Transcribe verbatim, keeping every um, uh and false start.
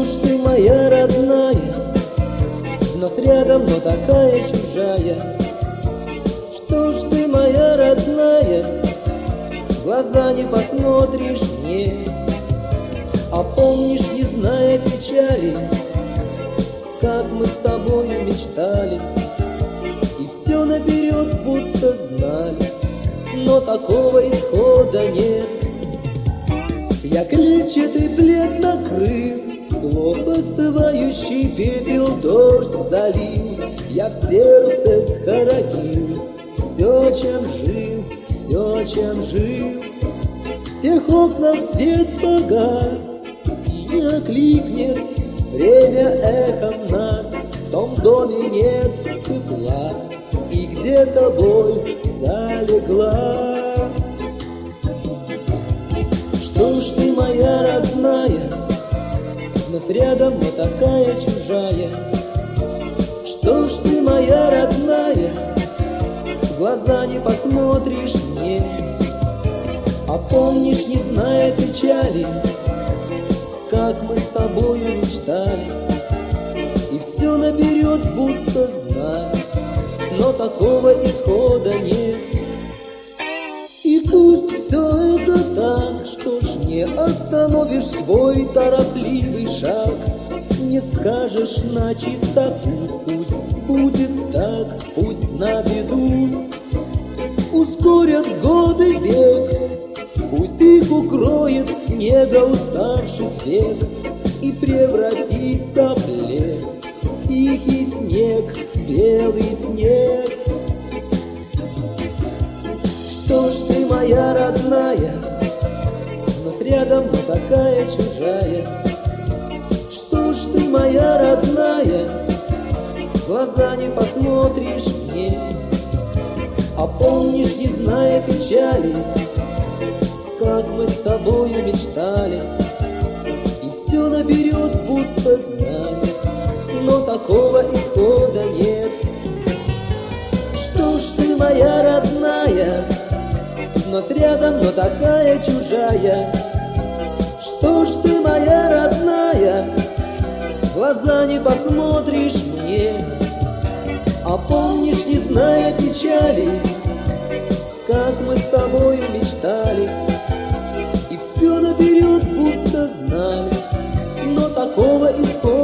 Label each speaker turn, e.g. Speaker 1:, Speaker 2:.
Speaker 1: Что ж ты моя родная, вновь рядом, но такая чужая? Что ж ты моя родная, в глаза не посмотришь мне? А помнишь, не зная печали, как мы с тобою мечтали, и все наперед будто знали, но такого исхода нет. Я клетчатый плед накрыл, слов остывающий пепел дождь залил. Я в сердце схоронил все, чем жил, все, чем жил. В тех окнах свет погас, и не окликнет время эхом нас. В том доме нет тепла, и где-то боль залегла. Что ж ты моя родная, вновь рядом, но такая чужая? Что ж ты моя родная, в глаза не посмотришь мне? А помнишь, не зная печали, как мы с тобою мечтали, и все наперед будто знали, но такого исхода нет. И пусть все это так, что ж не остановишь свой торопливый шаг, не скажешь на чистоту, пусть будет так, пусть на беду ускорят годы бег, пусть их укроет нега уставших век и превратится в плед тихий снег, белый снег. Что ж ты моя родная, вновь рядом, но такая чужая? Что ж ты моя родная, в глаза не посмотришь мне? А помнишь, не зная печали, как мы с тобою мечтали, и все наперед будто знали, но такого исхода нет. Что ж ты моя родная, вновь рядом, но такая чужая? Что ж ты моя родная, в глаза не посмотришь мне? А помнишь, не зная печали, как мы с тобою мечтали, и все наперед будто знали, но такого исхода